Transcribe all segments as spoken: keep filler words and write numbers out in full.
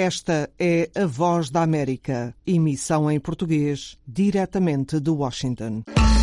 Esta é a Voz da América, emissão em português, diretamente de Washington.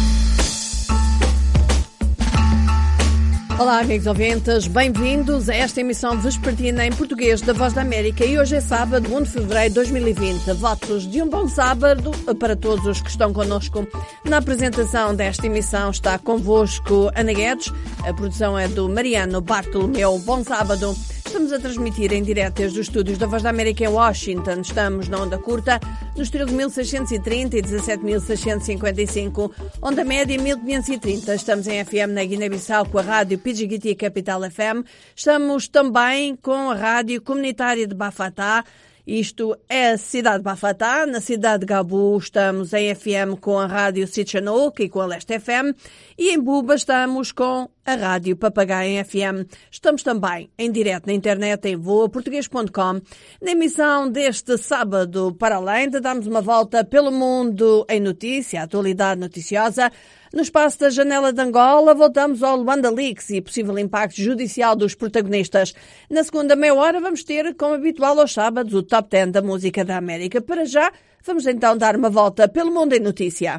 Olá, amigos ouvintes, bem-vindos a esta emissão vespertina em português da Voz da América. E hoje é sábado, primeiro de fevereiro de dois mil e vinte. Votos de um bom sábado para todos os que estão connosco. Na apresentação desta emissão está convosco Ana Guedes. A produção é do Mariano Bartolomeu. Bom sábado. Estamos a transmitir em direto desde os estúdios da Voz da América em Washington. Estamos na onda curta, nos treze mil seiscentos e trinta e dezassete mil seiscentos e cinquenta e cinco, onda média mil quinhentos e trinta. Estamos em F M na Guiné-Bissau com a rádio P G T Capital F M. Estamos também com a rádio comunitária de Bafatá. Isto é a cidade de Bafatá. Na cidade de Gabu estamos em F M com a rádio Sitchanouk e com a Leste F M. E em Buba estamos com a rádio Papagaio em F M. Estamos também em direto na internet em voa português ponto com. Na emissão deste sábado, para além de darmos uma volta pelo mundo em notícia, atualidade noticiosa, no espaço da Janela de Angola, voltamos ao Luanda Leaks e possível impacto judicial dos protagonistas. Na segunda meia hora vamos ter, como habitual aos sábados, o Top dez da Música da América. Para já, vamos então dar uma volta pelo mundo em notícia.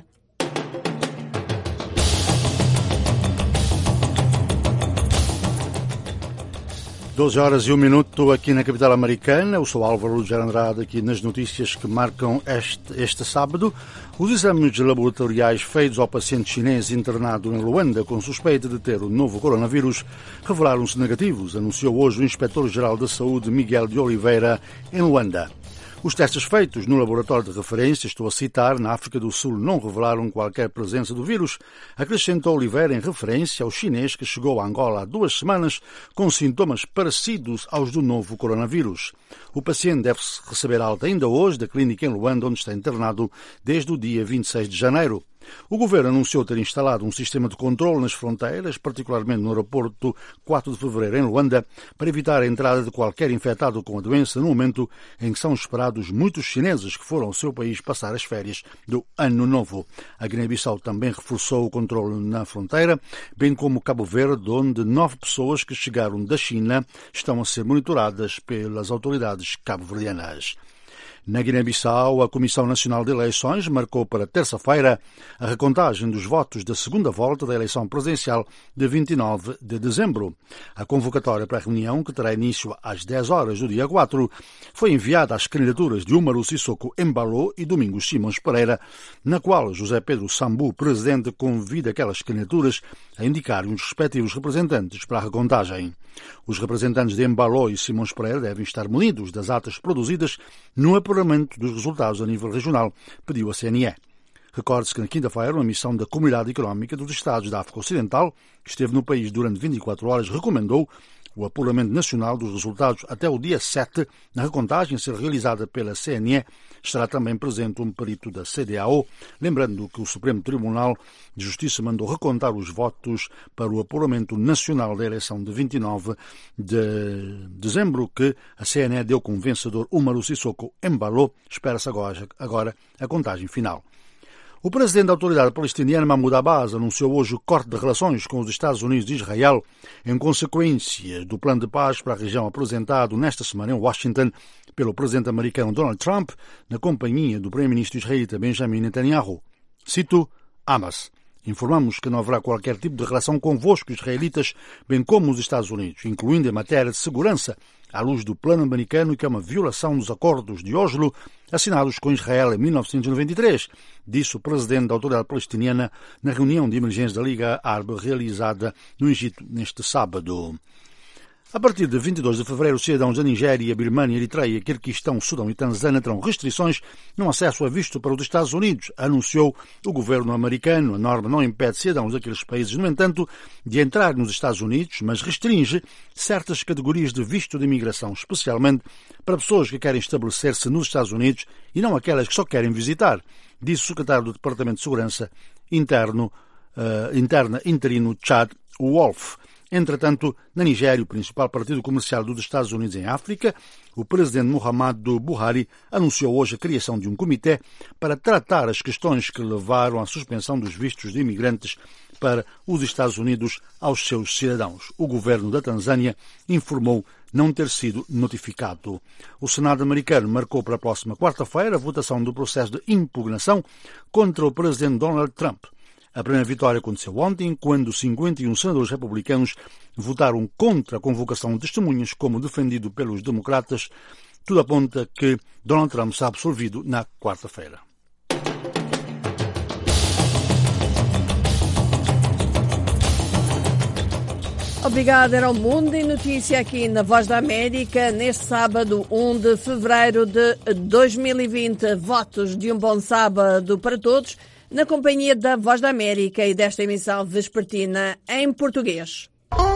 doze horas e um minuto aqui na capital americana. Eu sou Álvaro Lúger Andrade, aqui nas notícias que marcam este, este sábado. Os exames laboratoriais feitos ao paciente chinês internado em Luanda com suspeita de ter o novo coronavírus revelaram-se negativos, anunciou hoje o Inspetor-Geral da Saúde, Miguel de Oliveira, em Luanda. Os testes feitos no laboratório de referência, estou a citar, na África do Sul não revelaram qualquer presença do vírus, acrescentou Oliveira em referência ao chinês que chegou a Angola há duas semanas com sintomas parecidos aos do novo coronavírus. O paciente deve receber alta ainda hoje da clínica em Luanda, onde está internado desde o dia vinte e seis de janeiro. O governo anunciou ter instalado um sistema de controle nas fronteiras, particularmente no aeroporto quatro de fevereiro em Luanda, para evitar a entrada de qualquer infectado com a doença no momento em que são esperados muitos chineses que foram ao seu país passar as férias do Ano Novo. A Guiné-Bissau também reforçou o controle na fronteira, bem como Cabo Verde, onde nove pessoas que chegaram da China estão a ser monitoradas pelas autoridades cabo-verdianas. Na Guiné-Bissau, a Comissão Nacional de Eleições marcou para terça-feira a recontagem dos votos da segunda volta da eleição presidencial de vinte e nove de dezembro. A convocatória para a reunião, que terá início às dez horas do dia quatro, foi enviada às candidaturas de Umaru Sissoko Embalo e Domingos Simões Pereira, na qual José Pedro Sambu, presidente, convida aquelas candidaturas a indicarem os respectivos representantes para a recontagem. Os representantes de Embalo e Simões Pereira devem estar munidos das atas produzidas no apuramento dos resultados a nível regional, pediu a C N E. Recorde-se que na quinta-feira, uma missão da Comunidade Económica dos Estados da África Ocidental, que esteve no país durante vinte e quatro horas, recomendou o apuramento nacional dos resultados até o dia sete. Na recontagem a ser realizada pela C N E, estará também presente um perito da C D A O, lembrando que o Supremo Tribunal de Justiça mandou recontar os votos para o apuramento nacional da eleição de vinte e nove de dezembro, que a C N E deu como vencedor Umaru Sissoko Embalo. Espera-se agora, agora a contagem final. O presidente da autoridade palestiniana, Mahmoud Abbas, anunciou hoje o corte de relações com os Estados Unidos e Israel em consequência do plano de paz para a região apresentado nesta semana em Washington pelo presidente americano Donald Trump, na companhia do primeiro-ministro israelita Benjamin Netanyahu. Cito Abbas: informamos que não haverá qualquer tipo de relação convosco, israelitas, bem como os Estados Unidos, incluindo em matéria de segurança, à luz do plano americano, que é uma violação dos acordos de Oslo assinados com Israel em mil novecentos e noventa e três, disse o presidente da autoridade palestiniana na reunião de emergência da Liga Árabe realizada no Egito neste sábado. A partir de vinte e dois de fevereiro, os cidadãos da Nigéria, Birmânia, Eritreia, Quirguistão, Sudão e Tanzânia terão restrições no acesso a visto para os Estados Unidos, anunciou o governo americano. A norma não impede cidadãos daqueles países, no entanto, de entrar nos Estados Unidos, mas restringe certas categorias de visto de imigração, especialmente para pessoas que querem estabelecer-se nos Estados Unidos e não aquelas que só querem visitar, disse o secretário do Departamento de Segurança Interno, uh, Interna interino Chad Wolf. Entretanto, na Nigéria, o principal partido comercial dos Estados Unidos em África, o presidente Muhammadu Buhari anunciou hoje a criação de um comitê para tratar as questões que levaram à suspensão dos vistos de imigrantes para os Estados Unidos aos seus cidadãos. O governo da Tanzânia informou não ter sido notificado. O Senado americano marcou para a próxima quarta-feira a votação do processo de impugnação contra o presidente Donald Trump. A primeira vitória aconteceu ontem, quando cinquenta e um senadores republicanos votaram contra a convocação de testemunhas, como defendido pelos democratas. Tudo aponta que Donald Trump será absolvido na quarta-feira. Obrigada, era o Mundo em Notícia aqui na Voz da América, neste sábado, um de fevereiro de dois mil e vinte. Votos de um bom sábado para todos, na companhia da Voz da América e desta emissão vespertina em português.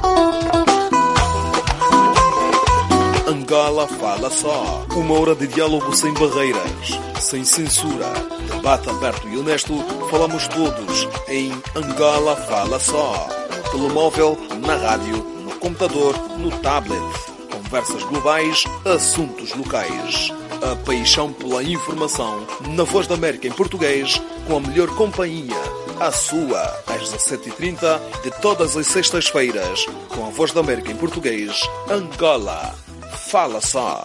Angola Fala Só. Uma hora de diálogo sem barreiras, sem censura. Debate aberto e honesto. Falamos todos em Angola Fala Só. Pelo móvel, na rádio, no computador, no tablet. Conversas globais, assuntos locais. A paixão pela informação na Voz da América em português, com a melhor companhia. A sua, às dezassete e trinta, de todas as sextas-feiras, com a Voz da América em português, Angola Fala Só.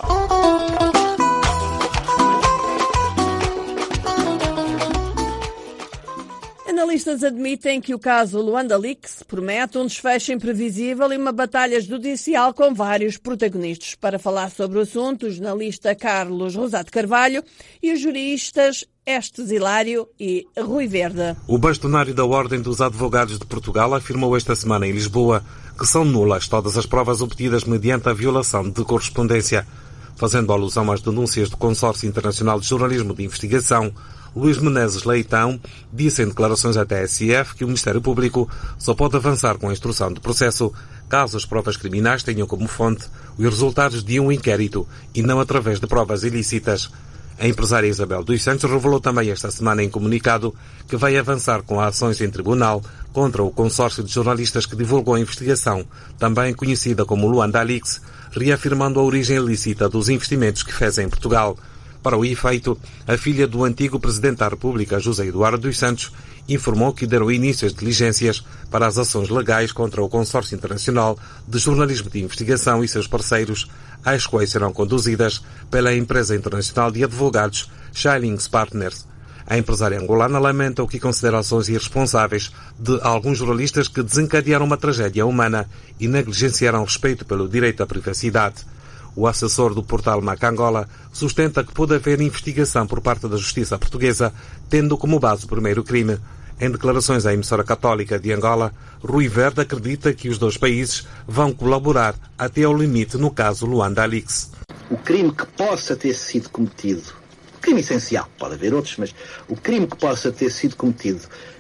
Analistas admitem que o caso Luanda Leaks promete um desfecho imprevisível e uma batalha judicial com vários protagonistas. Para falar sobre o assunto, o jornalista Carlos Rosado Carvalho e os juristas Estes Hilário e Rui Verde. O bastonário da Ordem dos Advogados de Portugal afirmou esta semana em Lisboa que são nulas todas as provas obtidas mediante a violação de correspondência. Fazendo alusão às denúncias do Consórcio Internacional de Jornalismo de Investigação, Luís Menezes Leitão disse em declarações à T S F que o Ministério Público só pode avançar com a instrução do processo caso as provas criminais tenham como fonte os resultados de um inquérito e não através de provas ilícitas. A empresária Isabel dos Santos revelou também esta semana em comunicado que vai avançar com ações em tribunal contra o consórcio de jornalistas que divulgou a investigação, também conhecida como Luanda Leaks, reafirmando a origem ilícita dos investimentos que fez em Portugal. Para o efeito, a filha do antigo Presidente da República, José Eduardo dos Santos, informou que deram início às diligências para as ações legais contra o Consórcio Internacional de Jornalismo de Investigação e seus parceiros, às quais serão conduzidas pela empresa internacional de advogados Schillings Partners. A empresária angolana lamenta o que considera ações irresponsáveis de alguns jornalistas que desencadearam uma tragédia humana e negligenciaram respeito pelo direito à privacidade. O assessor do portal Macangola sustenta que pode haver investigação por parte da Justiça Portuguesa, tendo como base o primeiro crime. Em declarações à emissora católica de Angola, Rui Verde acredita que os dois países vão colaborar até ao limite no caso Luanda Leaks. O crime que possa ter sido cometido, crime essencial, pode haver outros, mas o crime que possa ter sido cometido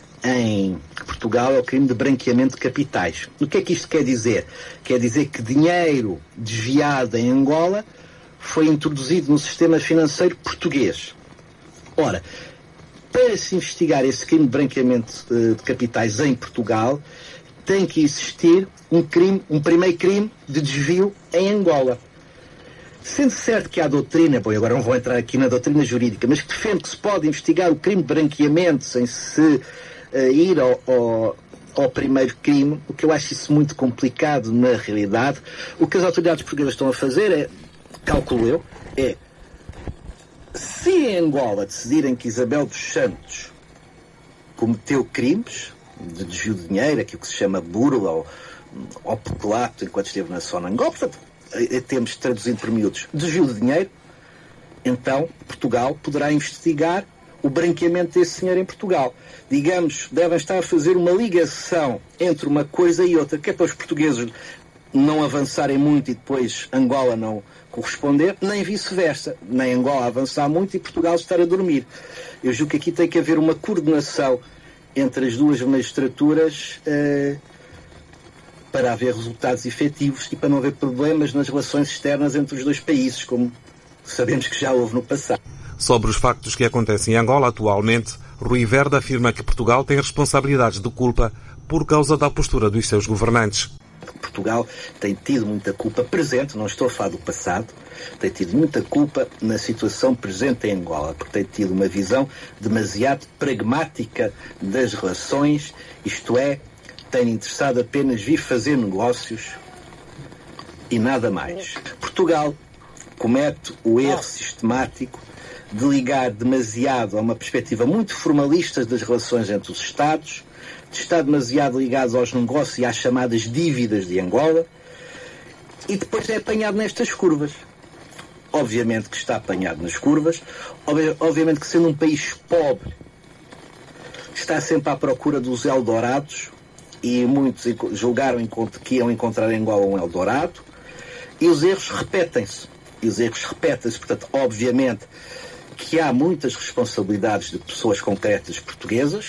em Portugal é o crime de branqueamento de capitais. O que é que isto quer dizer? Quer dizer que dinheiro desviado em Angola foi introduzido no sistema financeiro português. Ora, para se investigar esse crime de branqueamento de capitais em Portugal, tem que existir um crime, um primeiro crime de desvio em Angola. Sendo certo que há doutrina, bom, agora não vou entrar aqui na doutrina jurídica, mas que defende que se pode investigar o crime de branqueamento sem se uh, ir ao, ao, ao primeiro crime, o que eu acho isso muito complicado na realidade. O que as autoridades portuguesas estão a fazer é, calculo eu, é, se em Angola decidirem que Isabel dos Santos cometeu crimes de desvio de dinheiro, aquilo que se chama burla ou, ou peculato enquanto esteve na zona Angola, portanto, temos traduzido por miúdos, desvio de dinheiro, então Portugal poderá investigar o branqueamento desse dinheiro em Portugal. Digamos, devem estar a fazer uma ligação entre uma coisa e outra, que é para os portugueses não avançarem muito e depois Angola não corresponder, nem vice-versa, nem Angola avançar muito e Portugal estar a dormir. Eu julgo que aqui tem que haver uma coordenação entre as duas magistraturas eh, para haver resultados efetivos e para não haver problemas nas relações externas entre os dois países, como sabemos que já houve no passado. Sobre os factos que acontecem em Angola atualmente, Rui Verde afirma que Portugal tem responsabilidades de culpa por causa da postura dos seus governantes. Portugal tem tido muita culpa presente, não estou a falar do passado, tem tido muita culpa na situação presente em Angola, porque tem tido uma visão demasiado pragmática das relações, isto é, tem interessado apenas vir fazer negócios e nada mais. Portugal comete o erro sistemático de ligar demasiado a uma perspectiva muito formalista das relações entre os Estados, de estar demasiado ligado aos negócios e às chamadas dívidas de Angola, e depois é apanhado nestas curvas. Obviamente que está apanhado nas curvas, obviamente que sendo um país pobre, está sempre à procura dos Eldorados, e muitos julgaram que iam encontrar em Angola um Eldorado, e os erros repetem-se. E os erros repetem-se, portanto, obviamente que há muitas responsabilidades de pessoas concretas portuguesas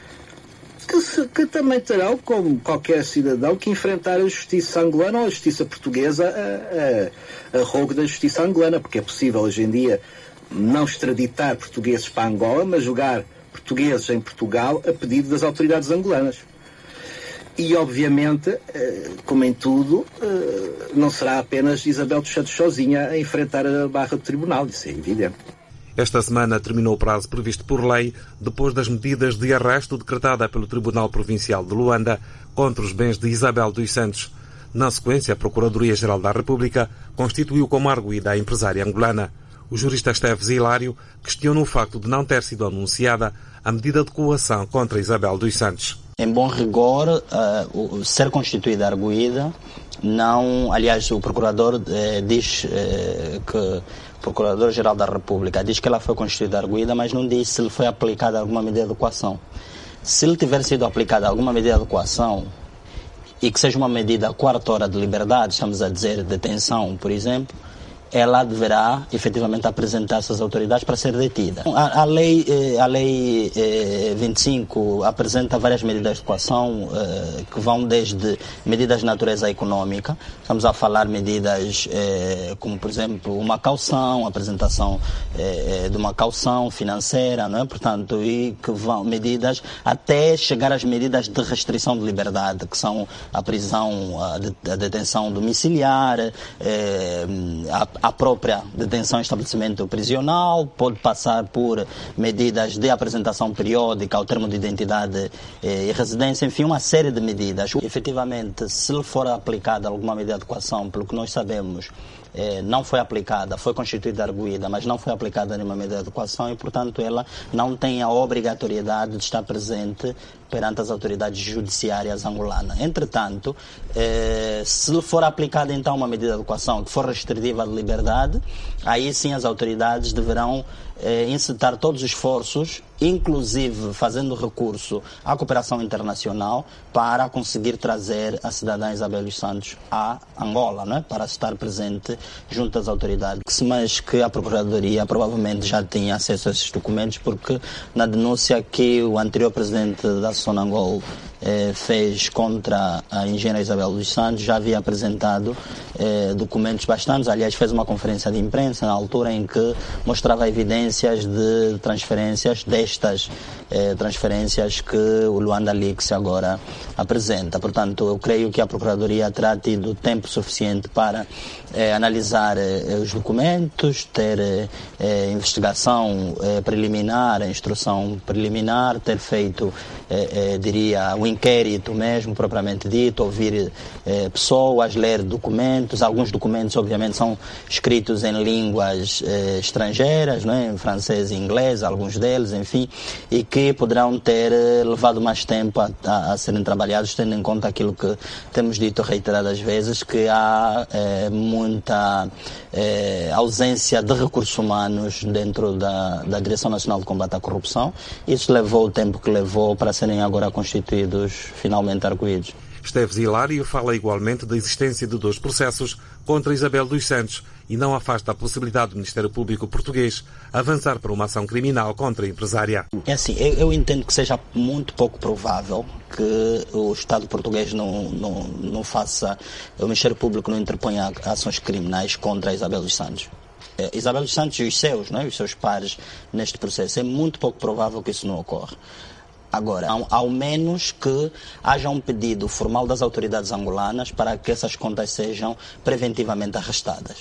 que, se, que também terão, como qualquer cidadão, que enfrentar a justiça angolana ou a justiça portuguesa a, a, a rogo da justiça angolana, porque é possível hoje em dia não extraditar portugueses para Angola, mas julgar portugueses em Portugal a pedido das autoridades angolanas. E, obviamente, como em tudo, não será apenas Isabel dos Santos sozinha a enfrentar a barra do tribunal, isso é evidente. Esta semana terminou o prazo previsto por lei, depois das medidas de arresto decretada pelo Tribunal Provincial de Luanda contra os bens de Isabel dos Santos. Na sequência, a Procuradoria-Geral da República constituiu como arguida a empresária angolana. O jurista Esteves Hilário questiona o facto de não ter sido anunciada a medida de coação contra Isabel dos Santos. Em bom rigor, uh, o ser constituída arguida, não, aliás, o procurador eh, diz eh, que o Procurador-Geral da República diz que ela foi constituída arguida, mas não diz se lhe foi aplicada alguma medida de coação. Se lhe tiver sido aplicada alguma medida de coação e que seja uma medida coartora de liberdade, estamos a dizer detenção, por exemplo, ela deverá efetivamente apresentar-se às autoridades para ser detida. A, a lei, a lei eh, vinte e cinco apresenta várias medidas de coação eh, que vão desde medidas de natureza econômica, estamos a falar medidas eh, como, por exemplo, uma caução, apresentação eh, de uma caução financeira, não é? Portanto, e que vão medidas até chegar às medidas de restrição de liberdade, que são a prisão, a, de, a detenção domiciliar, eh, a a própria detenção em estabelecimento prisional, pode passar por medidas de apresentação periódica ao termo de identidade eh, e residência, enfim, uma série de medidas. Efetivamente, se lhe for aplicada alguma medida de coação, pelo que nós sabemos, eh, não foi aplicada, foi constituída arguida, mas não foi aplicada nenhuma medida de coação e, portanto, ela não tem a obrigatoriedade de estar presente perante as autoridades judiciárias angolanas. Entretanto, eh, se for aplicada então uma medida de coação que for restritiva de liberdade, aí sim as autoridades deverão eh, incitar todos os esforços, inclusive fazendo recurso à cooperação internacional, para conseguir trazer a cidadã Isabel dos Santos a Angola, não é? Para estar presente junto às autoridades. Mas que a Procuradoria provavelmente já tinha acesso a esses documentos, porque na denúncia que o anterior presidente da Sonangol eh, fez contra a engenheira Isabel dos Santos, já havia apresentado eh, documentos bastantes, aliás fez uma conferência de imprensa na altura em que mostrava evidências de transferências, destas eh, transferências que o Luanda Leaks agora apresenta. Portanto, eu creio que a Procuradoria terá tido tempo suficiente para eh, analisar eh, os documentos, ter eh, investigação eh, preliminar, instrução preliminar, ter feito, eh, eh, diria, o inquérito mesmo, propriamente dito, ouvir eh, pessoas, ler documentos. Alguns documentos, obviamente, são escritos em línguas eh, estrangeiras, não é? Em francês e inglês, alguns deles, enfim, e que poderão ter eh, levado mais tempo a, a, a serem trabalhados, tendo em conta aquilo que temos dito reiteradas vezes, que há eh, muita eh, ausência de recursos humanos dentro da, da Direção Nacional de Combate à Corrupção. Isso levou o tempo que levou para serem agora constituídos, finalmente arguidos. Esteves Hilário fala igualmente da existência de dois processos contra Isabel dos Santos e não afasta a possibilidade do Ministério Público português avançar para uma ação criminal contra a empresária. É assim, eu, eu entendo que seja muito pouco provável que o Estado português não, não, não faça, o Ministério Público não interponha ações criminais contra a Isabel dos Santos. Isabel dos Santos e os seus, não é? Os seus pares neste processo. É muito pouco provável que isso não ocorra. Agora, ao, ao menos que haja um pedido formal das autoridades angolanas para que essas contas sejam preventivamente arrestadas.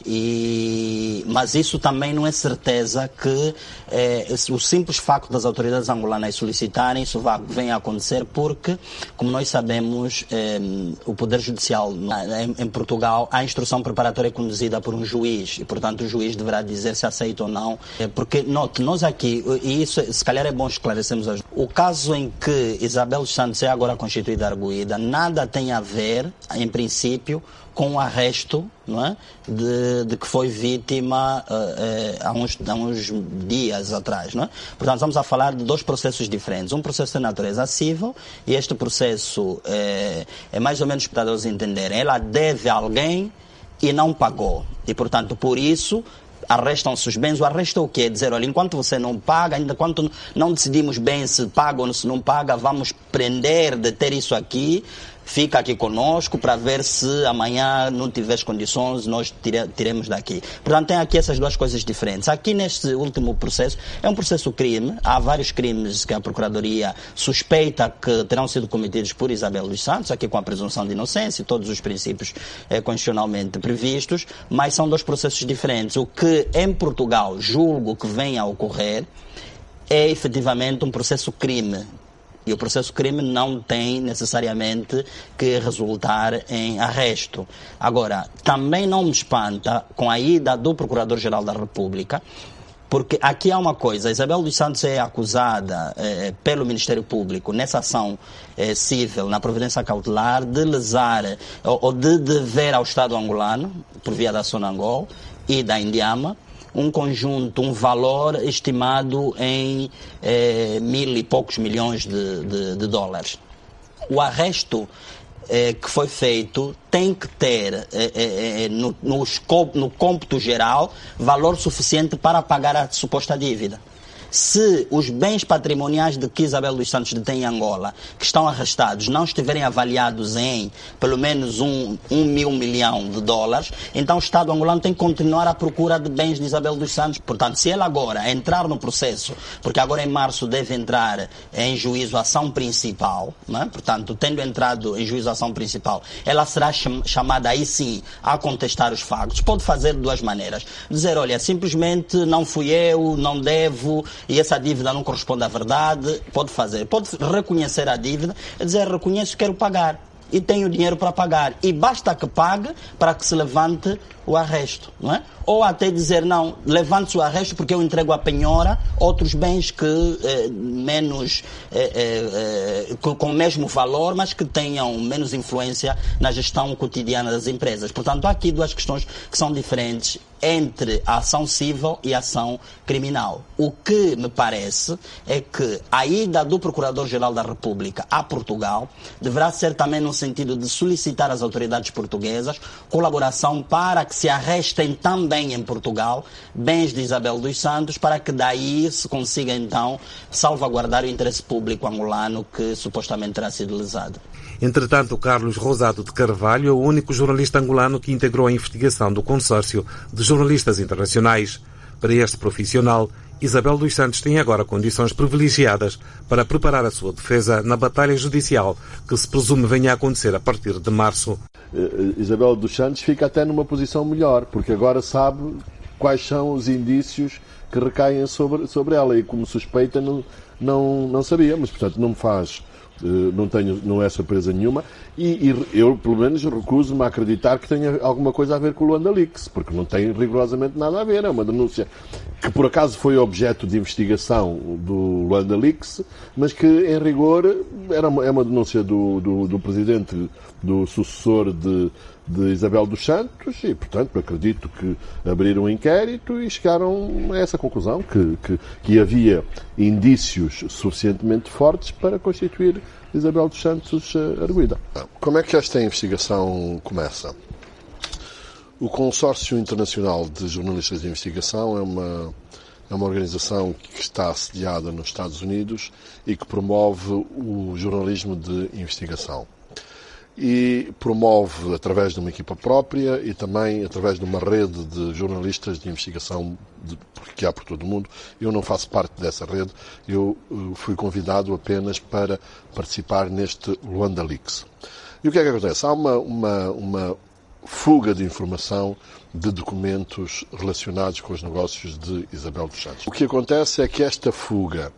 E, mas isso também não é certeza que eh, o simples facto das autoridades angolanas solicitarem, isso vai, vem a acontecer, porque, como nós sabemos, eh, o Poder Judicial em, em Portugal, a instrução preparatória é conduzida por um juiz, e portanto o juiz deverá dizer se aceita ou não, eh, porque note, nós aqui, e isso se calhar é bom esclarecermos hoje, o caso em que Isabel dos Santos é agora constituída arguida, nada tem a ver, em princípio, com o arresto, não é? de, de que foi vítima uh, uh, há, uns, há uns dias atrás. Não é? Portanto, estamos a falar de dois processos diferentes. Um processo de natureza civil, e este processo é, é mais ou menos para eles entenderem. Ela deve a alguém e não pagou. E, portanto, por isso, arrestam-se os bens. O arresto é o quê? É dizer, olha, enquanto você não paga, ainda enquanto não decidimos bem se paga ou se não paga, vamos prender, deter isso aqui, fica aqui conosco para ver se amanhã não tiveres condições, nós tire, tiremos daqui. Portanto, tem aqui essas duas coisas diferentes. Aqui neste último processo, é um processo crime. Há vários crimes que a Procuradoria suspeita que terão sido cometidos por Isabel dos Santos, aqui com a presunção de inocência e todos os princípios eh, constitucionalmente previstos, mas são dois processos diferentes. O que em Portugal julgo que venha a ocorrer é efetivamente um processo crime. E o processo crime não tem necessariamente que resultar em arresto. Agora, também não me espanta com a ida do Procurador-Geral da República, porque aqui há uma coisa, Isabel dos Santos é acusada eh, pelo Ministério Público nessa ação eh, civil, na providência cautelar, de lesar ou, ou de dever ao Estado angolano, por via da Sonangol e da Indiama, um conjunto, um valor estimado em eh, mil e poucos milhões de, de, de dólares. O arresto eh, que foi feito tem que ter, eh, eh, no, no, escopo, no cômputo geral, valor suficiente para pagar a suposta dívida. Se os bens patrimoniais de que Isabel dos Santos detém em Angola, que estão arrestados, não estiverem avaliados em pelo menos um, um mil milhão de dólares, então o Estado angolano tem que continuar à procura de bens de Isabel dos Santos. Portanto, se ela agora entrar no processo, porque agora em março deve entrar em juízo a ação principal, não é? Portanto, tendo entrado em juízo a ação principal, ela será chamada aí sim a contestar os factos. Pode fazer de duas maneiras. Dizer, olha, simplesmente não fui eu, não devo, e essa dívida não corresponde à verdade, pode fazer. Pode reconhecer a dívida e dizer, reconheço, quero pagar. E tenho dinheiro para pagar. E basta que pague para que se levante o arresto, não é? Ou até dizer, não, levante-se o arresto porque eu entrego à penhora outros bens que eh, menos, eh, eh, com, com o mesmo valor, mas que tenham menos influência na gestão cotidiana das empresas. Portanto, há aqui duas questões que são diferentes entre a ação civil e a ação criminal. O que me parece é que a ida do Procurador-Geral da República a Portugal deverá ser também no sentido de solicitar às autoridades portuguesas colaboração para que se arrestem também em Portugal bens de Isabel dos Santos, para que daí se consiga então salvaguardar o interesse público angolano que supostamente terá sido lesado. Entretanto, Carlos Rosado de Carvalho é o único jornalista angolano que integrou a investigação do consórcio de jornalistas internacionais. Para este profissional, Isabel dos Santos tem agora condições privilegiadas para preparar a sua defesa na batalha judicial que se presume venha a acontecer a partir de março. Isabel dos Santos fica até numa posição melhor, porque agora sabe quais são os indícios que recaem sobre, sobre ela, e como suspeita não, não, não sabia, mas portanto não me faz... Não, tenho, não é surpresa nenhuma, e, e eu pelo menos recuso-me a acreditar que tenha alguma coisa a ver com o Luanda Leaks, porque não tem rigorosamente nada a ver. É uma denúncia que por acaso foi objeto de investigação do Luanda Leaks, mas que em rigor era uma, é uma denúncia do, do, do presidente, do sucessor de, de Isabel dos Santos, e portanto acredito que abriram um inquérito e chegaram a essa conclusão, que, que, que havia indícios suficientemente fortes para constituir Isabel dos Santos arguida. Como é que esta investigação começa? O Consórcio Internacional de Jornalistas de Investigação é uma, é uma organização que está assediada nos Estados Unidos e que promove o jornalismo de investigação. E promove através de uma equipa própria e também através de uma rede de jornalistas de investigação de, que há por todo o mundo. Eu não faço parte dessa rede, eu uh, fui convidado apenas para participar neste Luanda Leaks. E o que é que acontece? Há uma, uma, uma fuga de informação de documentos relacionados com os negócios de Isabel dos Santos. O que acontece é que esta fuga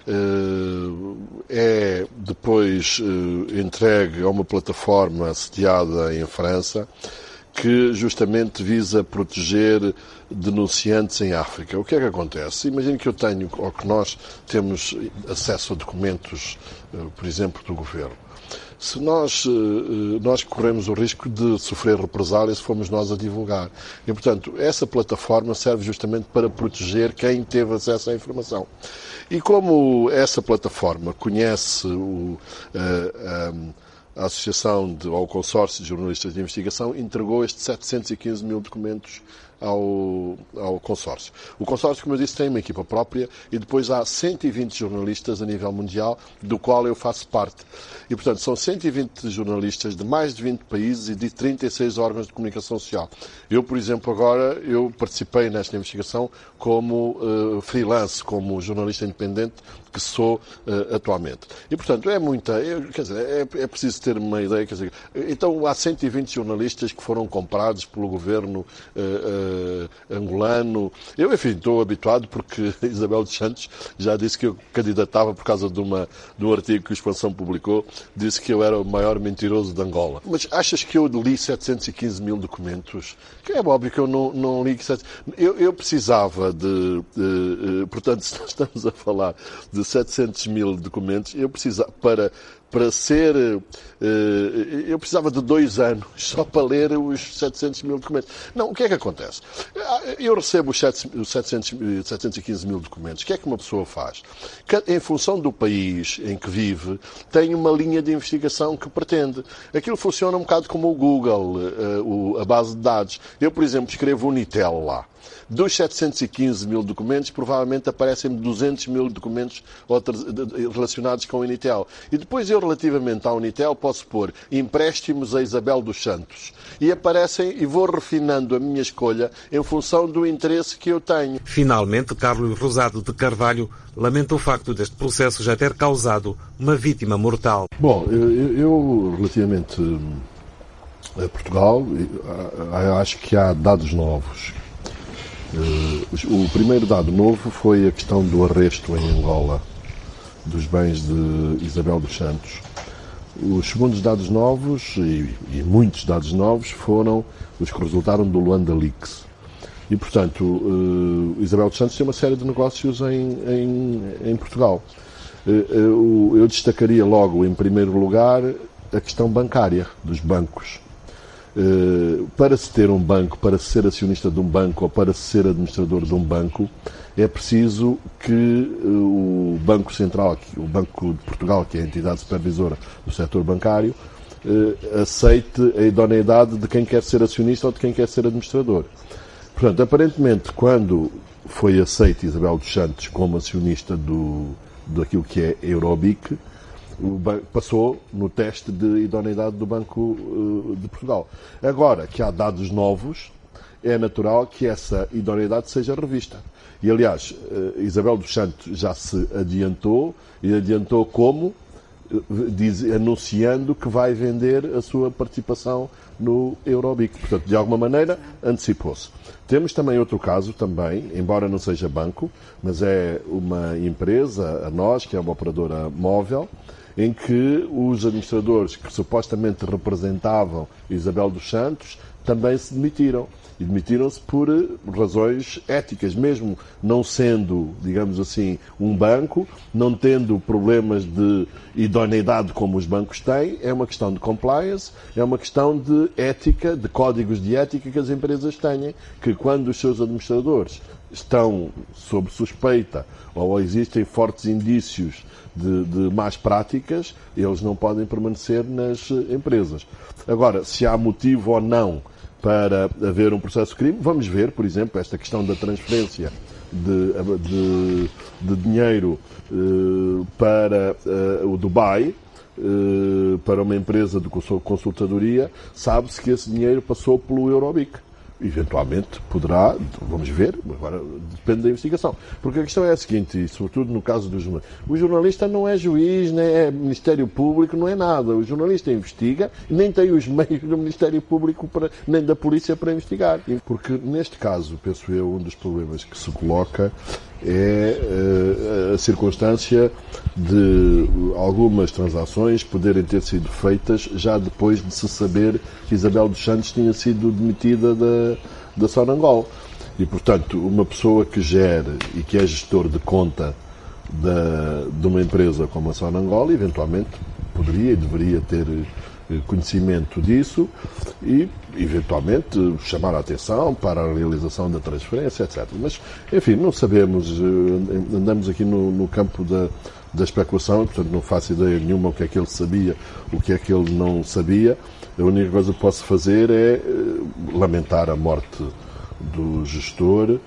uh, é depois uh, entregue a uma plataforma sediada em França, que justamente visa proteger denunciantes em África. O que é que acontece? Imagine que eu tenho, ou que nós temos acesso a documentos, por exemplo, do governo. Se nós, nós corremos o risco de sofrer represália se formos nós a divulgar. E, portanto, essa plataforma serve justamente para proteger quem teve acesso à informação. E como essa plataforma conhece o... A, a, a Associação de, ou o Consórcio de Jornalistas de Investigação entregou estes setecentos e quinze mil documentos ao, ao consórcio. O consórcio, como eu disse, tem uma equipa própria e depois há cento e vinte jornalistas a nível mundial, do qual eu faço parte. E, portanto, são cento e vinte jornalistas de mais de vinte países e de trinta e seis órgãos de comunicação social. Eu, por exemplo, agora, eu participei nesta investigação como uh, freelance, como jornalista independente, que sou uh, atualmente. E, portanto, é muita... Eu, quer dizer, é, é preciso ter uma ideia. Quer dizer, então, há cento e vinte jornalistas que foram comprados pelo governo uh, uh, angolano. Eu, enfim, estou habituado porque Isabel dos Santos já disse que eu candidatava por causa de, uma, de um artigo que o Expansão publicou, disse que eu era o maior mentiroso de Angola. Mas achas que eu li setecentos e quinze mil documentos? Que é óbvio que eu não, não li... Eu, eu precisava de... de, de portanto, se nós estamos a falar de setecentos mil documentos, eu precisava, para, para ser, eu precisava de dois anos só para ler os setecentos mil documentos. Não, o que é que acontece? Eu recebo os setecentos, setecentos e quinze mil documentos. O que é que uma pessoa faz? Em função do país em que vive, tem uma linha de investigação que pretende. Aquilo funciona um bocado como o Google, a base de dados. Eu, por exemplo, escrevo Unitel lá. Dos setecentos e quinze mil documentos, provavelmente aparecem duzentos mil documentos relacionados com a Unitel. E depois eu, relativamente à Unitel, posso pôr empréstimos a Isabel dos Santos. E aparecem, e vou refinando a minha escolha em função do interesse que eu tenho. Finalmente, Carlos Rosado de Carvalho lamenta o facto deste processo já ter causado uma vítima mortal. Bom, eu, eu relativamente a Portugal, acho que há dados novos. O primeiro dado novo foi a questão do arresto em Angola dos bens de Isabel dos Santos. Os segundos dados novos, e, e muitos dados novos, foram os que resultaram do Luanda Leaks. E, portanto, uh, Isabel dos Santos tem uma série de negócios em, em, em Portugal. Uh, eu, eu destacaria logo, em primeiro lugar, a questão bancária, dos bancos. Uh, para se ter um banco, para se ser acionista de um banco ou para se ser administrador de um banco, é preciso que uh, o Banco Central, o Banco de Portugal, que é a entidade supervisora do setor bancário, uh, aceite a idoneidade de quem quer ser acionista ou de quem quer ser administrador. Portanto, aparentemente, quando foi aceita Isabel dos Santos como acionista do, daquilo que é Eurobic, o banco passou no teste de idoneidade do Banco uh, de Portugal. Agora que há dados novos, é natural que essa idoneidade seja revista. E, aliás, uh, Isabel dos Santos já se adiantou, e adiantou como? Uh, diz, anunciando que vai vender a sua participação no Eurobic. Portanto, de alguma maneira, antecipou-se. Temos também outro caso, também, embora não seja banco, mas é uma empresa, a nós, que é uma operadora móvel, em que os administradores que supostamente representavam Isabel dos Santos também se demitiram. E demitiram-se por razões éticas, mesmo não sendo, digamos assim, um banco, não tendo problemas de idoneidade como os bancos têm, é uma questão de compliance, é uma questão de ética, de códigos de ética que as empresas têm, que quando os seus administradores estão sob suspeita ou existem fortes indícios de, de más práticas, eles não podem permanecer nas empresas. Agora, se há motivo ou não para haver um processo de crime, vamos ver, por exemplo, esta questão da transferência de, de, de dinheiro eh, para eh, o Dubai, eh, para uma empresa de consultadoria, sabe-se que esse dinheiro passou pelo Eurobic. eventualmente poderá, vamos ver, agora depende da investigação. Porque a questão é a seguinte, e sobretudo no caso do jornalista, o jornalista não é juiz, nem é Ministério Público, não é nada. O jornalista investiga e nem tem os meios do Ministério Público para, nem da polícia para investigar. Porque neste caso, penso eu, um dos problemas que se coloca é uh, a circunstância de algumas transações poderem ter sido feitas já depois de se saber que Isabel dos Santos tinha sido demitida da, da Sonangol. E, portanto, uma pessoa que gere e que é gestor de conta da, de uma empresa como a Sonangol, eventualmente poderia e deveria ter conhecimento disso e, eventualmente, chamar a atenção para a realização da transferência, etcétera. Mas, enfim, não sabemos, andamos aqui no, no campo da, da especulação, portanto não faço ideia nenhuma o que é que ele sabia, o que é que ele não sabia. A única coisa que posso fazer é lamentar a morte do gestor,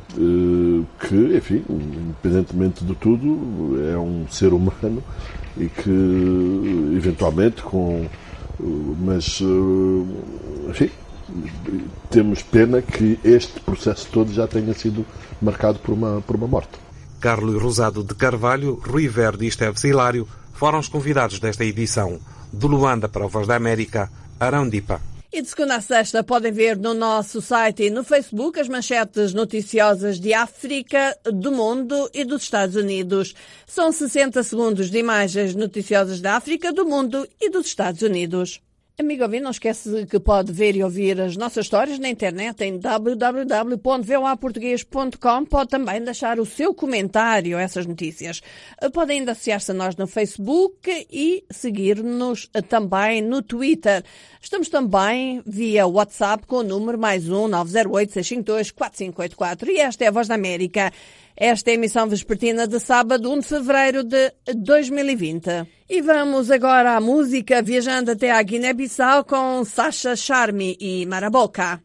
que, enfim, independentemente de tudo, é um ser humano e que, eventualmente, com... Mas, enfim, temos pena que este processo todo já tenha sido marcado por uma, por uma morte. Carlos Rosado de Carvalho, Rui Verde e Esteves Hilário foram os convidados desta edição. De Luanda para a Voz da América, Arão Dipa. E de segunda a sexta podem ver no nosso site e no Facebook as manchetes noticiosas de África, do mundo e dos Estados Unidos. São sessenta segundos de imagens noticiosas da África, do mundo e dos Estados Unidos. Amigo ouvinte, não esquece que pode ver e ouvir as nossas histórias na internet em w w w ponto v o a português ponto com. Pode também deixar o seu comentário a essas notícias. Pode ainda associar-se a nós no Facebook e seguir-nos também no Twitter. Estamos também via WhatsApp com o número mais um nove zero oito, seis cinco dois, quatro cinco oito quatro. E esta é a Voz da América. Esta é a emissão vespertina de sábado, um de fevereiro de dois mil e vinte. E vamos agora à música, viajando até à Guiné-Bissau com Sacha Charme e Maraboca.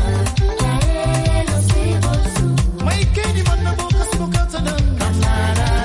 Mai keni manna boka si boka tanan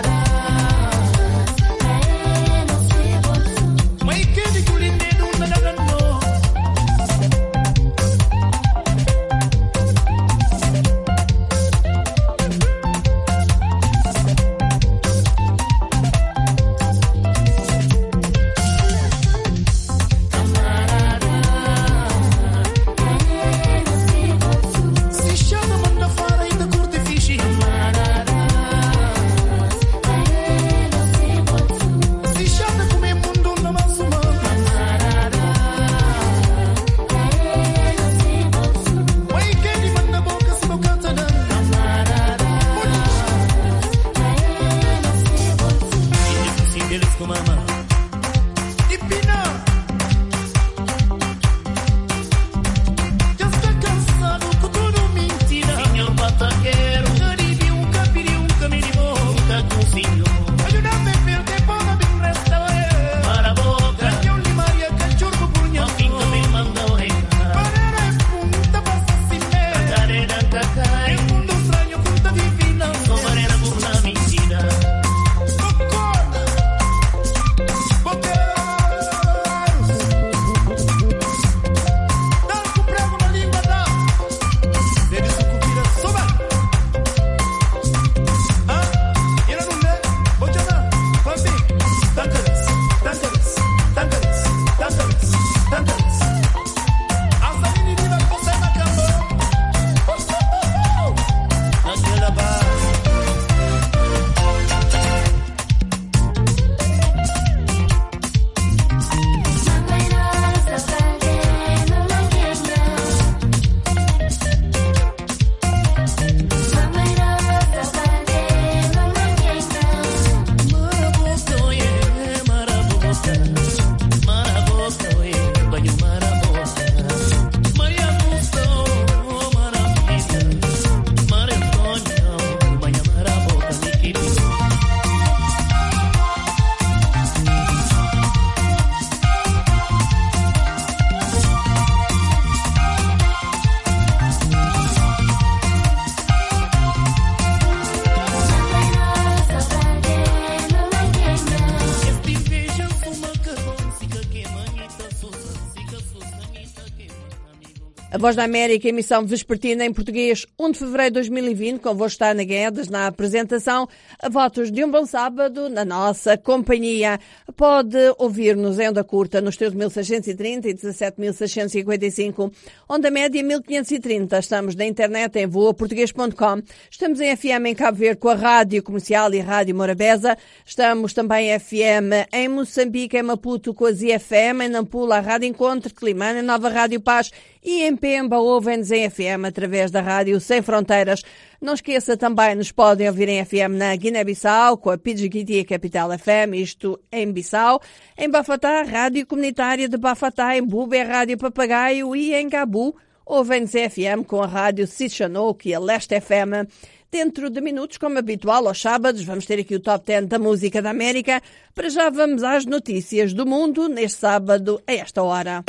A Voz da América, emissão vespertina em português, um de fevereiro de dois mil e vinte, convosco está Ana Guedes na apresentação. A votos de um bom sábado na nossa companhia. Pode ouvir-nos em onda curta nos treze mil seiscentos e trinta e dezassete mil seiscentos e cinquenta e cinco, onda média mil quinhentos e trinta. Estamos na internet em voa português ponto com. Estamos em F M em Cabo Verde com a Rádio Comercial e a Rádio Morabeza. Estamos também em F M em Moçambique, em Maputo com a Z F M, em Nampula a Rádio Encontro, Climane, Nova Rádio Paz e em Pemba ouvem-nos em F M através da Rádio Sem Fronteiras. Não esqueça também, nos podem ouvir em F M na Guiné-Bissau, com a Pidgiti e a Capital F M, isto em Bissau. Em Bafatá, Rádio Comunitária de Bafatá, em Bube, a Rádio Papagaio e em Gabu, ouvem-nos em F M com a Rádio Sishanok e a Leste F M. Dentro de minutos, como habitual, aos sábados, vamos ter aqui o Top dez da Música da América. Para já vamos às notícias do mundo, neste sábado, a esta hora.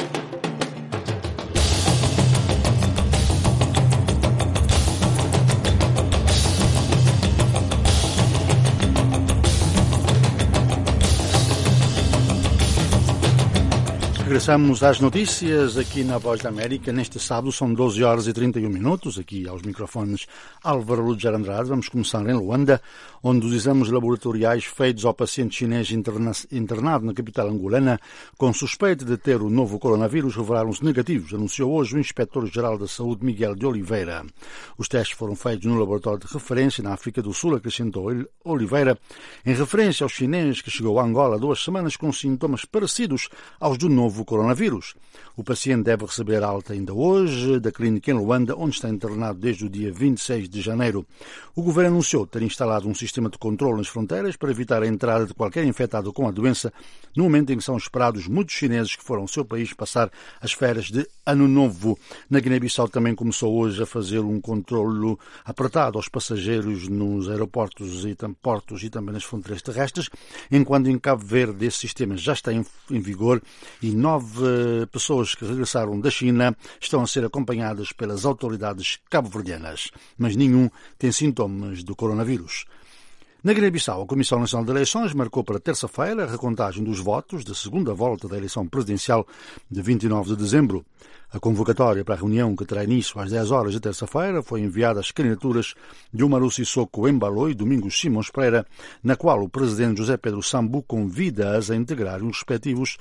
Regressamos às notícias aqui na Voz da América. Neste sábado são doze horas e trinta e um minutos. Aqui aos microfones Álvaro Lúcio Andrade. Vamos começar em Luanda, onde os exames laboratoriais feitos ao paciente chinês interna internado na capital angolana com suspeita de ter o novo coronavírus revelaram-se negativos, anunciou hoje o inspetor-geral da Saúde Miguel de Oliveira. Os testes foram feitos no laboratório de referência na África do Sul, acrescentou Oliveira, em referência ao chinês que chegou a Angola há duas semanas com sintomas parecidos aos do novo coronavírus. O paciente deve receber alta ainda hoje da clínica em Luanda, onde está internado desde o dia vinte e seis de janeiro. O governo anunciou ter instalado um sistema de controle nas fronteiras para evitar a entrada de qualquer infectado com a doença, no momento em que são esperados muitos chineses que foram ao seu país passar as férias de Ano Novo. Na Guiné-Bissau também começou hoje a fazer um controle apertado aos passageiros nos aeroportos e portos e também nas fronteiras terrestres, enquanto em Cabo Verde esse sistema já está em, em vigor e nove pessoas que regressaram da China estão a ser acompanhadas pelas autoridades cabo-verdianas, mas nenhum tem sintomas do coronavírus. Na Guiné-Bissau, a Comissão Nacional de Eleições marcou para terça-feira a recontagem dos votos da segunda volta da eleição presidencial de vinte e nove de dezembro. A convocatória para a reunião, que terá início às dez horas de terça-feira, foi enviada às candidaturas de Umaru Sissoko Embalo e Domingos Simões Pereira, na qual o presidente José Pedro Sambu convida-as a integrar os respectivos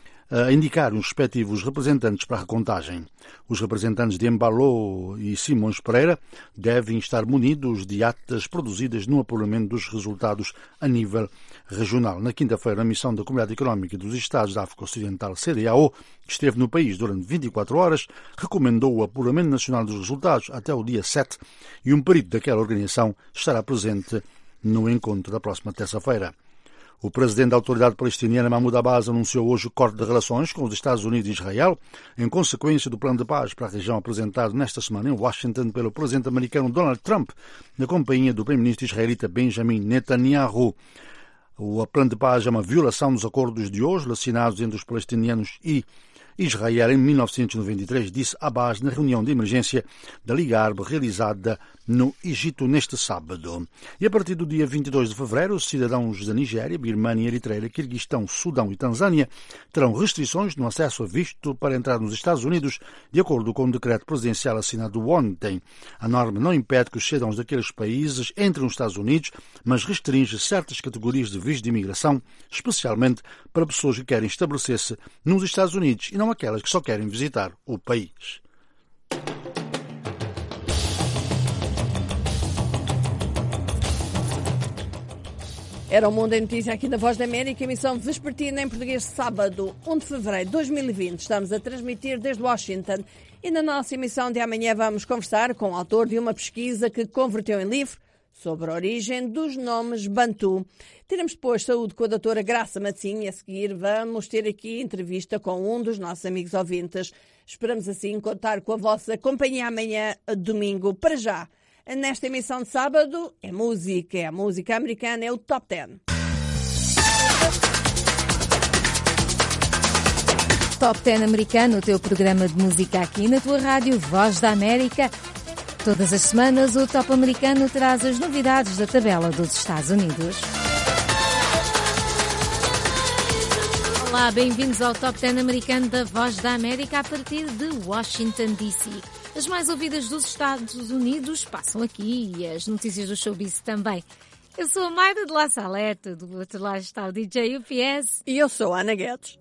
a indicar os respectivos representantes para a recontagem. Os representantes de Embalo e Simões Pereira devem estar munidos de atas produzidas no apuramento dos resultados a nível regional. Na quinta-feira, a missão da Comunidade Económica dos Estados da África Ocidental, C D A O, que esteve no país durante vinte e quatro horas, recomendou o apuramento nacional dos resultados até o dia sete e um perito daquela organização estará presente no encontro da próxima terça-feira. O presidente da Autoridade Palestiniana, Mahmoud Abbas, anunciou hoje o corte de relações com os Estados Unidos e Israel, em consequência do plano de paz para a região apresentado nesta semana em Washington pelo presidente americano Donald Trump, na companhia do primeiro-ministro israelita Benjamin Netanyahu. O plano de paz é uma violação dos acordos de Oslo assinados entre os palestinianos e Israel em mil novecentos e noventa e três, disse Abbas na reunião de emergência da Liga Árabe realizada no Egito neste sábado. E a partir do dia vinte e dois de fevereiro, os cidadãos da Nigéria, Birmânia, Eritreia, Quirguistão, Sudão e Tanzânia terão restrições no acesso a visto para entrar nos Estados Unidos, de acordo com o decreto presidencial assinado ontem. A norma não impede que os cidadãos daqueles países entrem nos Estados Unidos, mas restringe certas categorias de visto de imigração, especialmente para pessoas que querem estabelecer-se nos Estados Unidos e não aquelas que só querem visitar o país. Era o Mundo em Notícia aqui na Voz da América, emissão vespertina em português, sábado, um de fevereiro de dois mil e vinte. Estamos a transmitir desde Washington e na nossa emissão de amanhã vamos conversar com o autor de uma pesquisa que converteu em livro sobre a origem dos nomes Bantu. Teremos depois saúde com a doutora Graça Matzinho e a seguir vamos ter aqui entrevista com um dos nossos amigos ouvintes. Esperamos assim contar com a vossa companhia amanhã, domingo. Para já, nesta emissão de sábado, é música, é a música americana, é o Top dez. Top dez americano, o teu programa de música aqui na tua rádio Voz da América. Todas as semanas, o Top Americano traz as novidades da tabela dos Estados Unidos. Olá, bem-vindos ao Top dez americano da Voz da América a partir de Washington, D C. As mais ouvidas dos Estados Unidos passam aqui e as notícias do showbiz também. Eu sou a Mayra de La Salete, do outro lado está o D J U P S. E eu sou a Ana Guedes.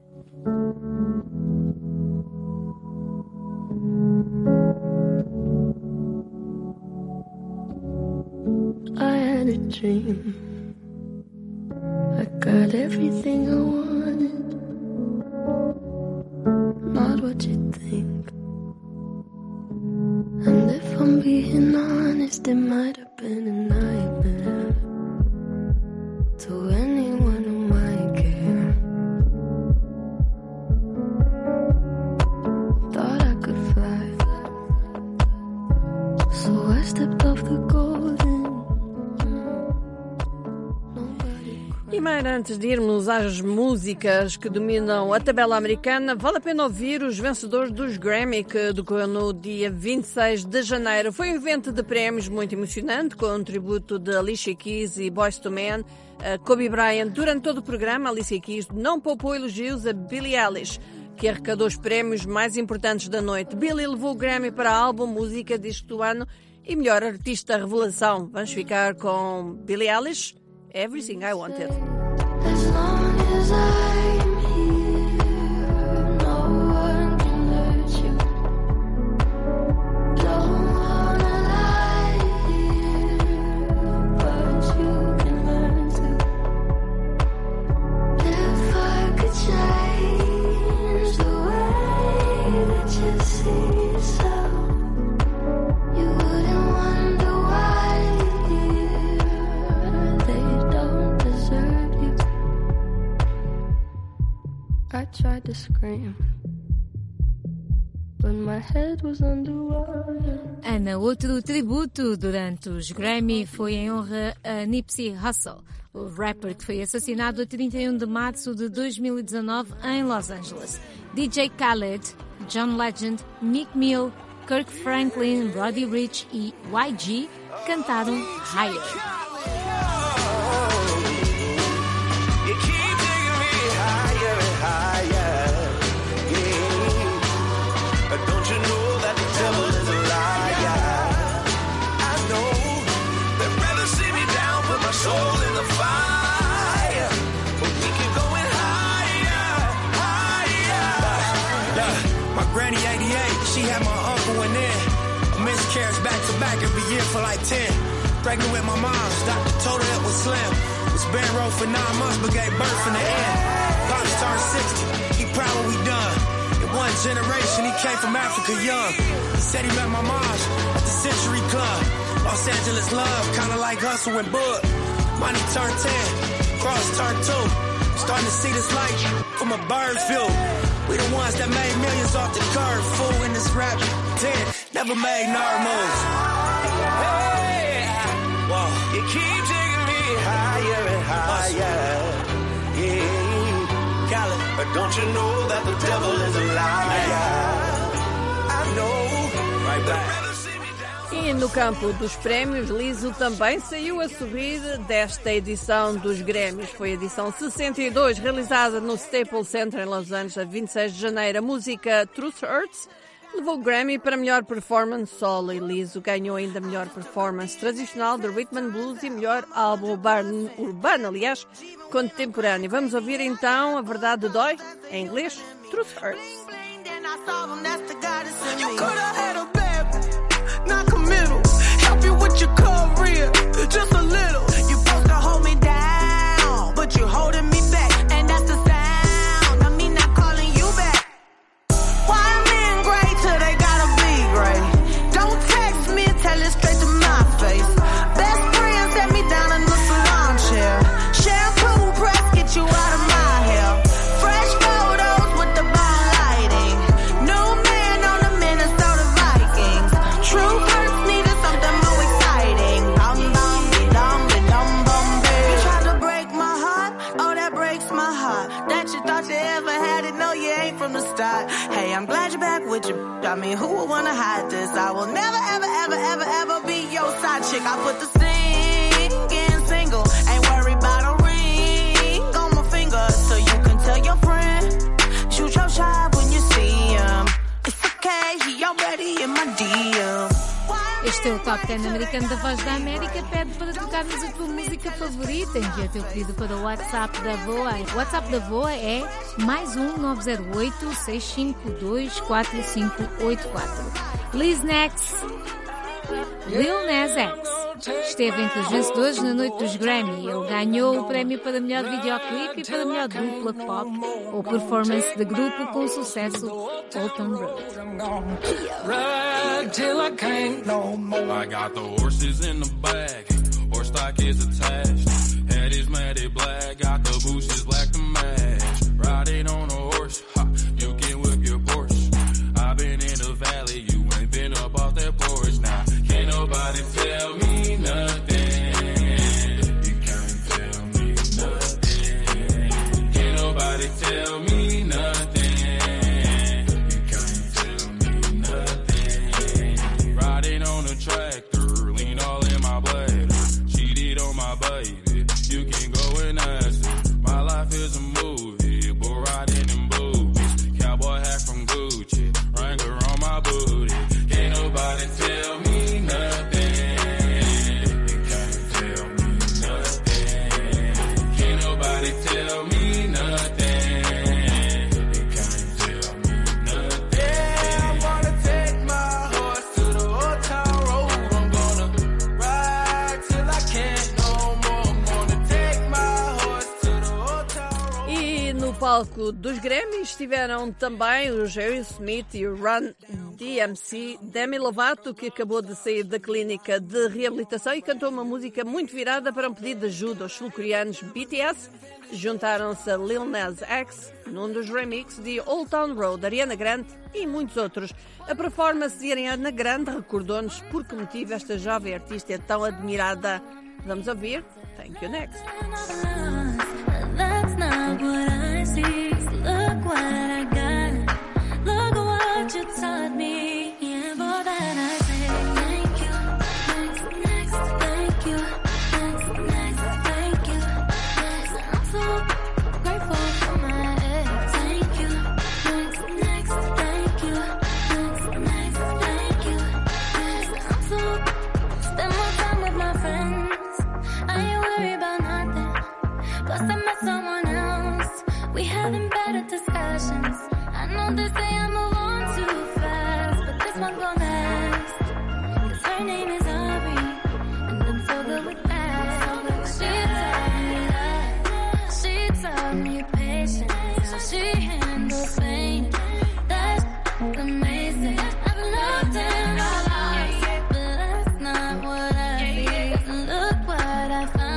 I had a dream. I got everything I wanted. Not what you think. And if I'm being honest, it might have been a nightmare to anyone who might care. Thought I could fly, so I stepped off the golden. E mais antes de irmos às músicas que dominam a tabela americana, vale a pena ouvir os vencedores dos Grammy, que decorreu no dia vinte e seis de janeiro. Foi um evento de prémios muito emocionante, com um tributo de Alicia Keys e Boyz two Men, Kobe Bryant. Durante todo o programa, Alicia Keys não poupou elogios a Billie Eilish, que arrecadou os prémios mais importantes da noite. Billie levou o Grammy para álbum, música, disco do ano e melhor artista revelação. Vamos ficar com Billie Eilish, Everything I Wanted. As long as I'm here, no one can hurt you. Don't wanna lie here, but you can learn to. If I could change the way that you see yourself, you wouldn't wonder why they don't deserve you. I tried to scream, but my head was underwater. Ana, outro tributo durante os Grammy foi em honra a Nipsey Hussle, o rapper que foi assassinado a trinta e um de março de dois mil e dezanove em Los Angeles. D J Khaled, John Legend, Meek Mill, Kirk Franklin, Roddy Ricch e Y G cantaram Higher. Granny eighty-eight, she had my uncle in there. A miscarriage back to back every year for like ten. Pregnant with my mom, doctor told her it was slim. Was bed row for nine months but gave birth in the end. Pops turned sixty, he proud what we done. In one generation, he came from Africa young. He said he met my mom at the Century Club. Los Angeles love, kinda like Hustle and Bud. Money turned ten, Cross turned two. Starting to see this light from a bird view. We the ones that made millions off the curve, fool in this rap. Ten, never made nerd moves. Hey, whoa. You keep taking me higher and higher. Yeah, Khaled, but don't you know that the devil is a liar? I know, right back. E no campo dos prémios, Lizzo também saiu a sorrir desta edição dos Grammys. Foi a edição sessenta e dois, realizada no Staples Center em Los Angeles, a vinte e seis de janeiro. A música Truth Hurts levou o Grammy para melhor performance solo e Lizzo ganhou ainda melhor performance tradicional de Rhythm and Blues e melhor álbum urbano, urbano, aliás, contemporâneo. Vamos ouvir então A Verdade Dói, em inglês, Truth Hurts. Not committal, help you with your career, just a little. You supposed to hold me down, but you holding me back, and that's the sound of me not calling you back. Why men great till they gotta be great? Don't text me, tell it straight to my face. Best friend set me down in the salon chair. Shampoo press, get you out of my hair. Fresh photos with the bomb lighting. New man on the Minnesota Vikings. True hurts needed something more exciting. Dum dum dum dum dum bum baby. You tried to break my heart, oh that breaks my heart. That you thought you ever had it, no you ain't from the start. Hey, I'm glad you're back with you. I mean, who would wanna hide this? I will never ever ever ever ever be your side chick. I put the singing single, ain't worried about a ring on my finger, so you can tell your friend Este é o Top dez americano da Voz da América. Pede para tocarmos a tua música favorita. Envia o teu pedido para o WhatsApp da VOA. O WhatsApp da VOA é mais um nove zero oito, seis cinco dois, quatro cinco oito quatro. Lil Nas Lil Nas X esteve entre os vencedores na noite dos Grammy. Ele ganhou o prémio para melhor videoclipe e para melhor dupla pop ou performance de grupo com o sucesso Old Town Road. Ride till I can't no more. I got the horses in the back, horse stock is attached. Head is matted black, got the bushes black to match. Riding on a horse, ha, you can whip your Porsche. I've been in the valley, you ain't been up off that porch. Now, can't nobody tell me nothing. You can't tell me nothing. Can't nobody tell me nothing. Tractor, lean all in my bladder. Cheated on my baby, you can go and ask her. My life is a movie, bull riding in boobies. Cowboy hat from Gucci, Wrangler on my booty. Can't nobody tell me nothing. You can't tell me nothing. Can't nobody tell me nothing. You can't tell me nothing. Yeah, I wanna take my horse to the old town. No palco dos Grammys estiveram também o Jerry Smith e o Run D M C. Demi Lovato, que acabou de sair da clínica de reabilitação e cantou uma música muito virada para um pedido de ajuda. Os sul-coreanos B T S juntaram-se a Lil Nas X num dos remixes de Old Town Road, Ariana Grande e muitos outros. A performance de Ariana Grande recordou-nos por que motivo esta jovem artista é tão admirada. Vamos ouvir Thank You Next. That's not what I see. Look what I got. Look what you taught me. And for that I say thank you. Next, next, thank you. Next, next, thank you. Next, I'm so grateful for my ex. Thank you. Next, next, thank you. Next, next, thank you. Next, I'm so spend more time with my friends. I ain't worried about nothing. Plus I met someone else. We having better discussions. I know they say I move on too fast, but this one gon' last. 'Cause her name is Aubrey, and I'm so good with that. She taught me that. She taught me patience. So she handles pain. That's amazing. I've loved in my life, but that's not what I see. Look what I found.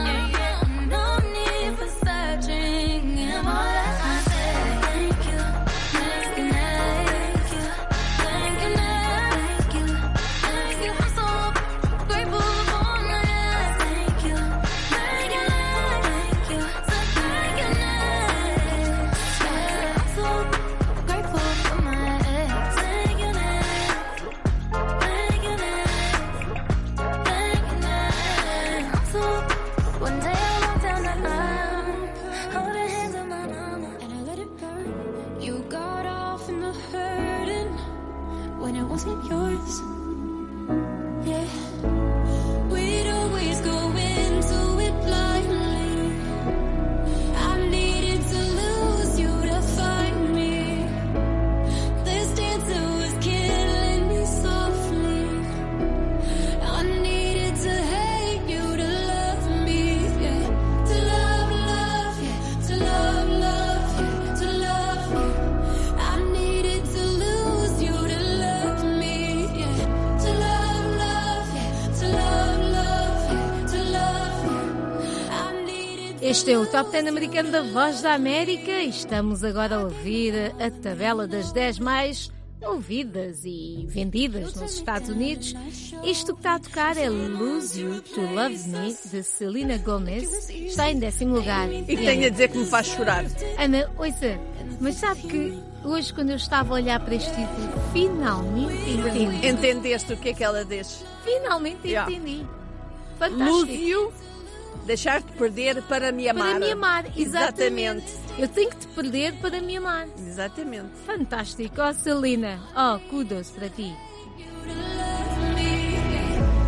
Este é o Top dez americano da Voz da América e estamos agora a ouvir a tabela das dez mais ouvidas e vendidas nos Estados Unidos. Isto que está a tocar é Lose You to Love Me, de Selena Gomez. Está em décimo lugar. E tenho a dizer que me faz chorar. Ana, ouça, mas sabe que hoje, quando eu estava a olhar para este título, finalmente entendi. Entendeste o que é que ela diz? Finalmente Yeah. entendi. Fantástico. Lose you, deixar-te perder para me amar. Para me amar, exatamente. Exatamente. Eu tenho que te perder para me amar. Exatamente. Fantástico. Oh, Selena. Oh, kudos para ti.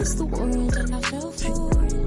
against the world and I fell for it.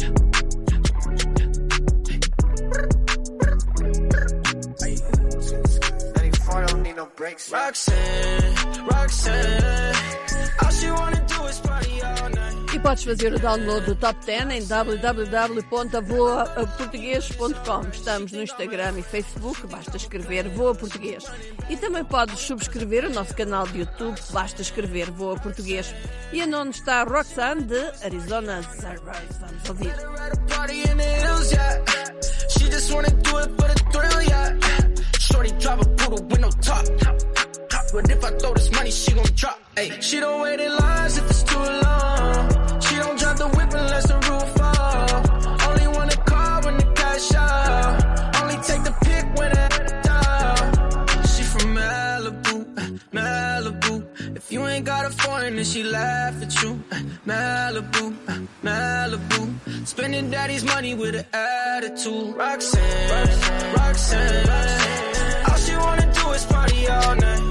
Roxanne, Roxanne, all she wanna do is party all night. E podes fazer o download do Top dez em w w w ponto voa português ponto com. Estamos no Instagram e Facebook, basta escrever Voa Português. E também podes subscrever o nosso canal de YouTube, basta escrever Voa Português. E a nono está Roxanne de Arizona Sunrise. Vamos ouvir. Party in the hills, yeah. She just wanna do it for the thrill, yeah. Shorty drive a poodle with no top. But if I throw this money, she gon' drop. Ay, she don't wait in lines if it's too long. She don't drive the whip unless the roof fall. Only want a car when the cash out. Only take the pick when it's down. She from Malibu, Malibu. If you ain't got a foreign, then she laugh at you. Malibu, Malibu. Spending daddy's money with an attitude. Roxanne, Roxanne, Roxanne, Roxanne. All she wanna do is party all night.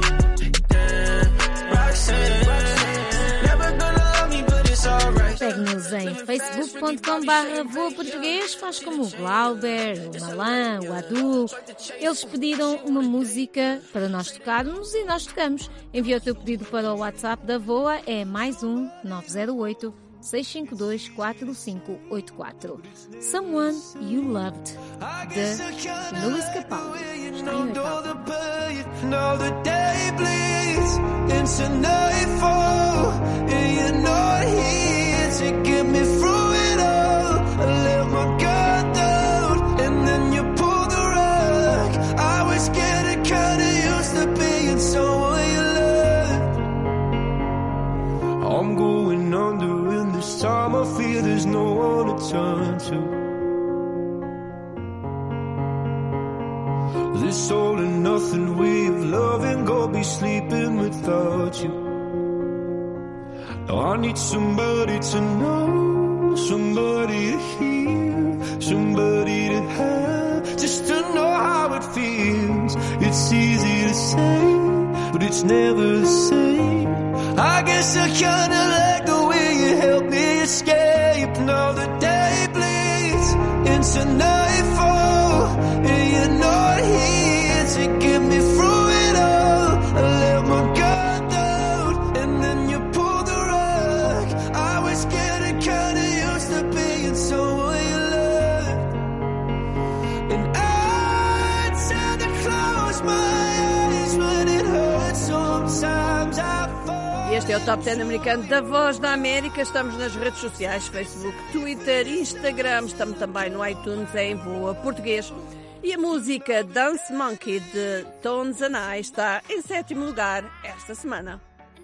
Segue-nos em facebook ponto com barra voa português, faz como o Glauber, o Malan, o Adu. Eles pediram uma música para nós tocarmos e nós tocamos. Envia o teu pedido para o WhatsApp da Voa, é mais um nove zero oito, seis cinco dois, quatro cinco oito quatro. Someone You Loved, de Luís Capaldi. Está em to get me through it all. I let my guard down and then you pulled the rug. I was getting kinda used to being someone you loved. I'm going under and this time I feel there's no one to turn to. This all and nothing way of loving, go be sleeping without you. I need somebody to know, somebody to hear, somebody to have, just to know how it feels. It's easy to say, but it's never the same. I guess I kinda like the way you help me escape. Now the day bleeds into nightfall, and you're not here to get me through it all. I let my guard down, and then you pulled the rug. I was getting kinda used to being someone you loved, and I tend to close my eyes when it hurts. Sometimes I fall. E este é o Top dez americano da Voz da América. Estamos nas redes sociais, Facebook, Twitter, Instagram. Estamos também no iTunes em Voa Português. E a música Dance Monkey de Tones and I está em sétimo lugar esta semana.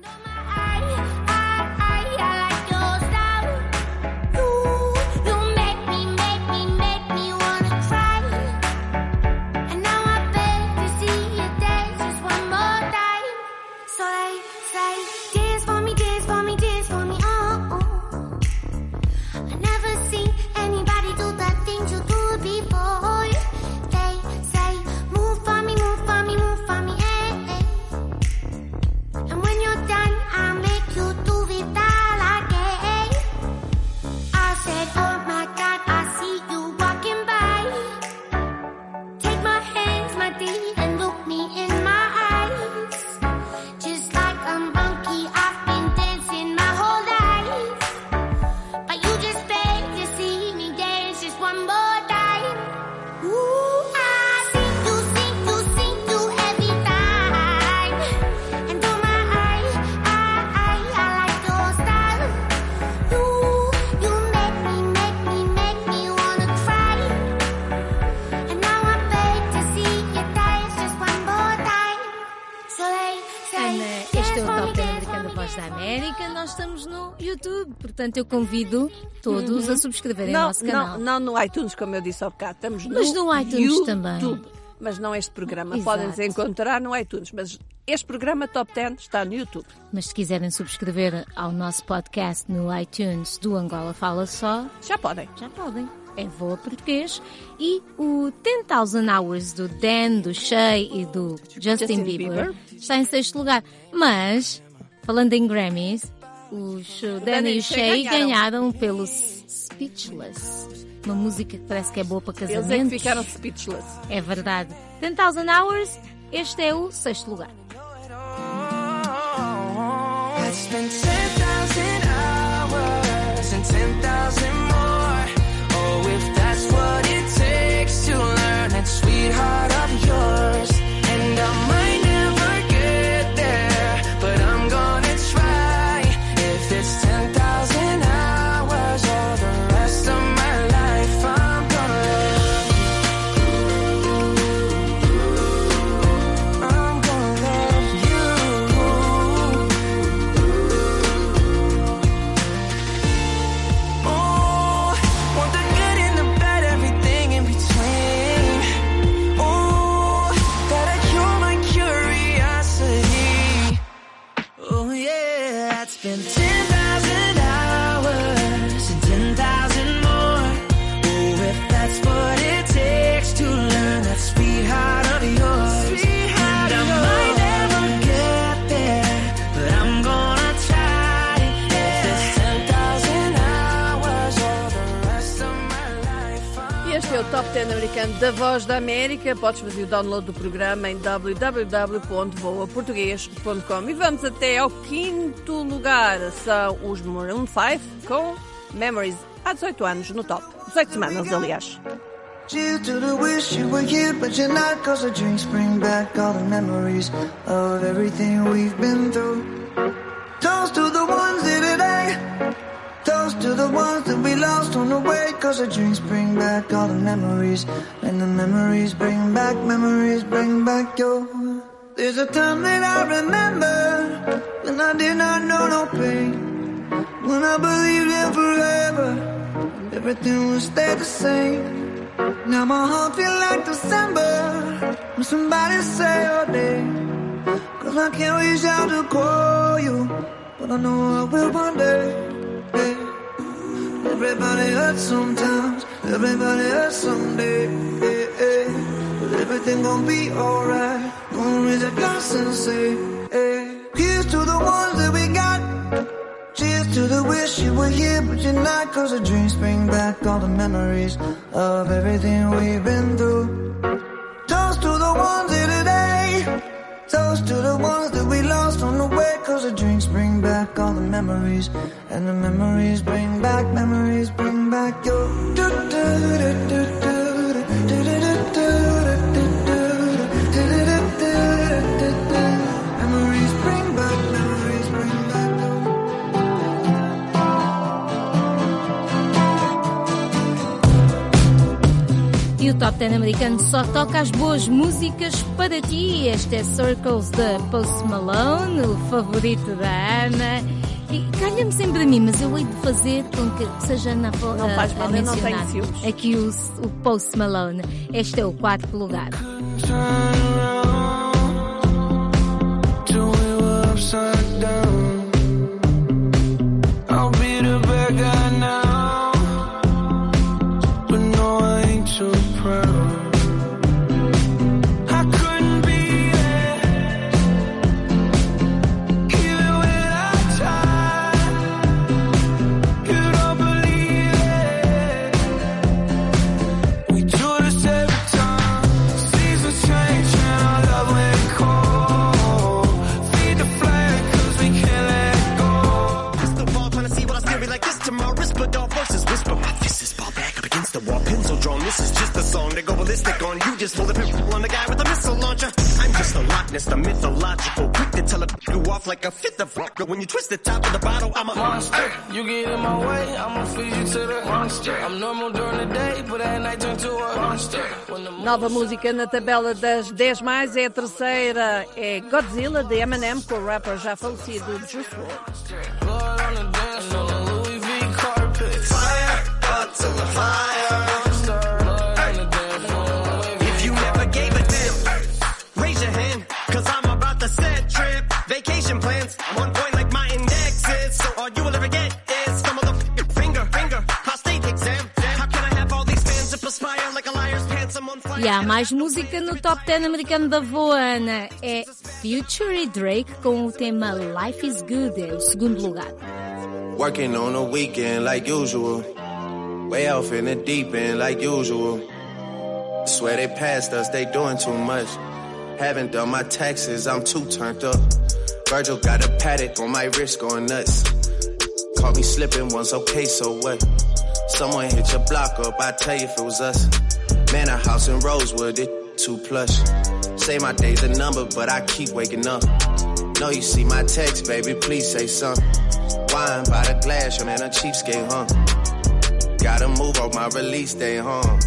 Portanto, eu convido todos uhum. a subscreverem não, o nosso canal. Não, não no iTunes, como eu disse ao bocado. Estamos no mas no iTunes YouTube, também. Mas não este programa. Exato. Podem-nos encontrar no iTunes. Mas este programa Top dez está no YouTube. Mas se quiserem subscrever ao nosso podcast no iTunes do Angola Fala Só... Já podem. Já podem. É Voa Português. E o ten thousand Hours do Dan, do Shea e do Justin, Justin Bieber, Bieber está em sexto lugar. Mas, falando em Grammys... Os Danny e Shay ganharam pelo Speechless, uma música que parece que é boa para casamentos. Eles é que ficaram speechless. É verdade. ten thousand Hours, este é o sexto lugar. It's been ten thousand hours and ten thousand more. Oh, if that's what it takes to learn that sweetheart of yours. And I might never get there, but I'm gonna try. If it's ten thousand hours or the rest of my life, I'm gonna love. I'm gonna love you. Oh, want the good and the bad, everything in between. Oh, gotta cure my curiosity. Oh yeah, it's been ten thousand hours and ten thousand more. Oh, if that's what it takes to learn that sweetheart of yours. And I might never get there, but I'm gonna try. If it's ten thousand hours or the rest of my life. E este é o Top dez americano da Voz da América. Podes fazer o download do programa em w w w ponto voa português ponto com. E vamos até ao quinto lugar. São os Maroon five com Memories. Há dezoito anos no top. dezoito semanas, aliás. Cheers to the wish you were here, but you're not. Cause the drinks bring back all the memories of everything we've been through. Toast to the ones here today. Toast to the ones that we lost on the way. Cause the drinks bring back all the memories. And the memories bring back, memories bring back your. There's a time that I remember when I did not know no pain. When I believed in forever, everything would stay the same. Now my heart feel like December when somebody say your name. Cause I can't reach out to call you, but I know I will one day. Yeah. Everybody hurts sometimes, everybody hurts someday. Yeah, yeah. But everything gon' be alright. Gonna raise a glass and say, yeah. Here's to the ones that we got. Cheers to the wish you were here, but you're not. Cause the dreams bring back all the memories of everything we've been through. Toast to the ones here today. Toast to the ones that we lost on the way. Cause the drinks bring back all the memories. And the memories bring back, memories bring back your. Memories bring back, memories bring back your. E o Top dez americano só toca as boas músicas para ti. Este é Circles da Post Malone, o favorito da Ana. E calha-me sempre a mim, mas eu hei de fazer com que seja Ana Não faz mal, a eu não tenho mencionar ciúmes. aqui o, o Post Malone. Este é o quarto lugar. Till we were upside down. I'll be the bad guy now, but no, I ain't so proud. I couldn't be there, even when I tried. You don't believe it. We do this every time. Seasons change and our love went cold. Feed the flame 'cause we can't let go. Crystal ball trying to see what I still be like this tomorrow. Whisper dog versus whisper. My fist is ball back up against the wall. Pencil drawn. This is just a song they go ballistic on. You just pull the pimple on the guy with the missile launcher. I'm just a Loch Ness, the mythological. Quick to tell a you off like a fifth of rock. But when you twist the top of the bottle, I'm a Monster, you get in my way, I'ma feed you to the monster. I'm normal during the day, but at night turn to a monster. When the Nova música na tabela das dez mais é a terceira. É Godzilla, de Eminem, com o rapper já falecido Juice world. blood on the dance floor, Louis V carpet. fire, up to the fire. Blood on the dance floor. If you never gave a damn, raise your hand, cause I'm about to set trip. Vacation plans, I'm on point like my index is. So all you will ever get is some of the finger, finger, prostate exam. How can I have all these fans that perspire like a liar's pants? I'm on fire. E há mais música no Top dez americano da Voana. É Future e Drake com o tema Life is Good, é o segundo lugar. Working on the weekend like usual. Way off in the deep end like usual. Swear they passed us, they doing too much. Haven't done my taxes, I'm too turned up. Virgil got a paddock on my wrist going nuts. Caught me slipping once, okay, so what? Someone hit your block up, I tell you if it was us. Man, a house in Rosewood, it too plush. Say my day's a number, but I keep waking up. Know you see my text, baby, please say something. Wine by the glass, your man a cheapskate, huh? Gotta move off my release day, huh?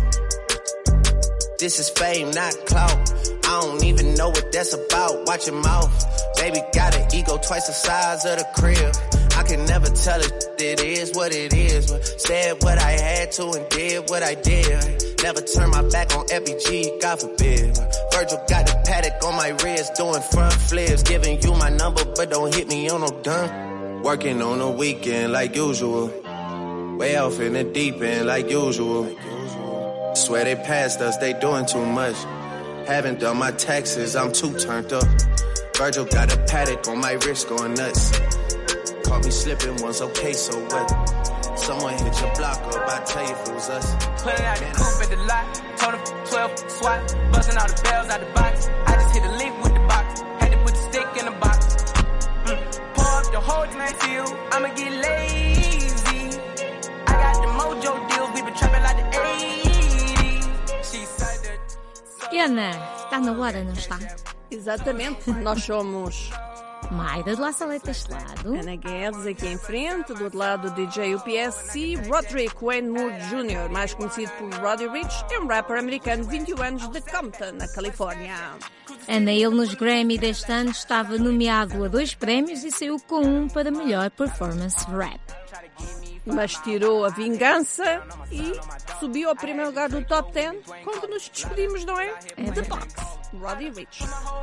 This is fame, not clout. I don't even know what that's about. Watch your mouth. Baby got an ego twice the size of the crib. I can never tell it, it is what it is. But said what I had to and did what I did. Never turn my back on F B G, God forbid. Virgil got the paddock on my wrist, doing front flips. Giving you my number, but don't hit me on no dime. Working on the weekend like usual. Way off in the deep end like usual. Swear they passed us, they doing too much. Haven't done my taxes, I'm too turned up. Virgil got a paddock on my wrist going nuts. Caught me slipping once, okay, so what? Someone hit your block up, I tell you if it was us. Pulling out the coupe at the lot, told him twelve swat, busting all the bells out the box. I just hit a lick with the box, had to put the stick in the box. Mm. Pour up the whole tonight field, I'ma get lazy. I got the mojo deals, we been trapping like the eighties. She said that. E Ana, está na hora, não está? Exatamente, nós somos Maida de La Salete deste lado, Ana Guedes aqui em frente, do outro lado D J U P S e Roderick Waynewood Júnior, mais conhecido por Roddy Ricch, é um rapper americano de vinte e um anos de Compton, na Califórnia. Ana, ele nos Grammy deste ano estava nomeado a dois prémios e saiu com um para melhor performance rap. Mas tirou a vingança e subiu ao primeiro lugar do top dez, com que nos despedimos, não é? É The Box, Roddy Ricch.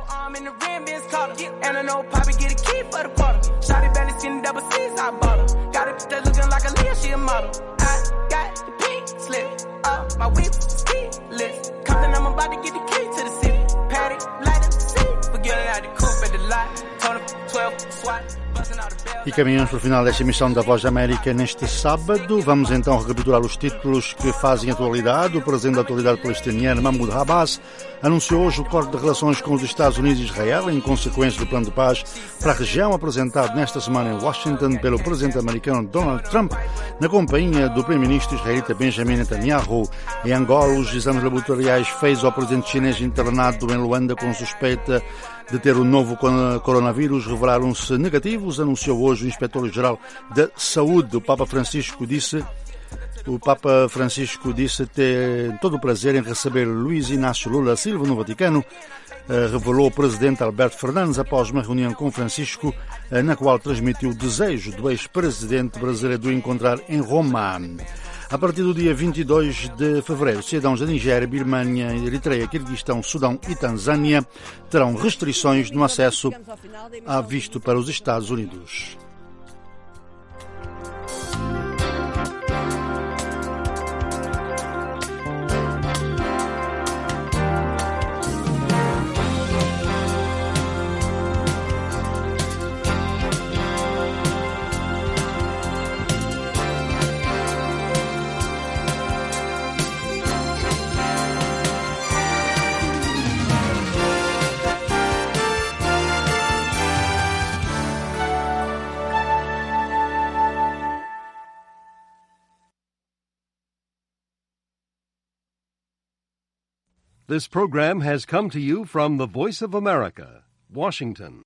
E caminhamos para o final desta emissão da Voz da América neste sábado. Vamos então recapitular os títulos que fazem atualidade. O presidente da Autoridade Palestiniana, Mahmoud Abbas, anunciou hoje o corte de relações com os Estados Unidos e Israel em consequência do plano de paz para a região apresentado nesta semana em Washington pelo presidente americano Donald Trump, na companhia do primeiro-ministro israelita Benjamin Netanyahu. Em Angola, os exames laboratoriais feitos ao presidente chinês internado em Luanda com suspeita de ter o novo coronavírus revelaram-se negativos, anunciou hoje o inspetor-geral da Saúde. O Papa Francisco disse, o Papa Francisco disse ter todo o prazer em receber Luiz Inácio Lula Silva no Vaticano, revelou o presidente Alberto Fernandes após uma reunião com Francisco, na qual transmitiu o desejo do ex-presidente brasileiro de o encontrar em Roma. A partir do dia vinte e dois de fevereiro, cidadãos da Nigéria, Birmânia, Eritreia, Quirguistão, Sudão e Tanzânia terão restrições no acesso a visto para os Estados Unidos. This program has come to you from the Voice of America, Washington.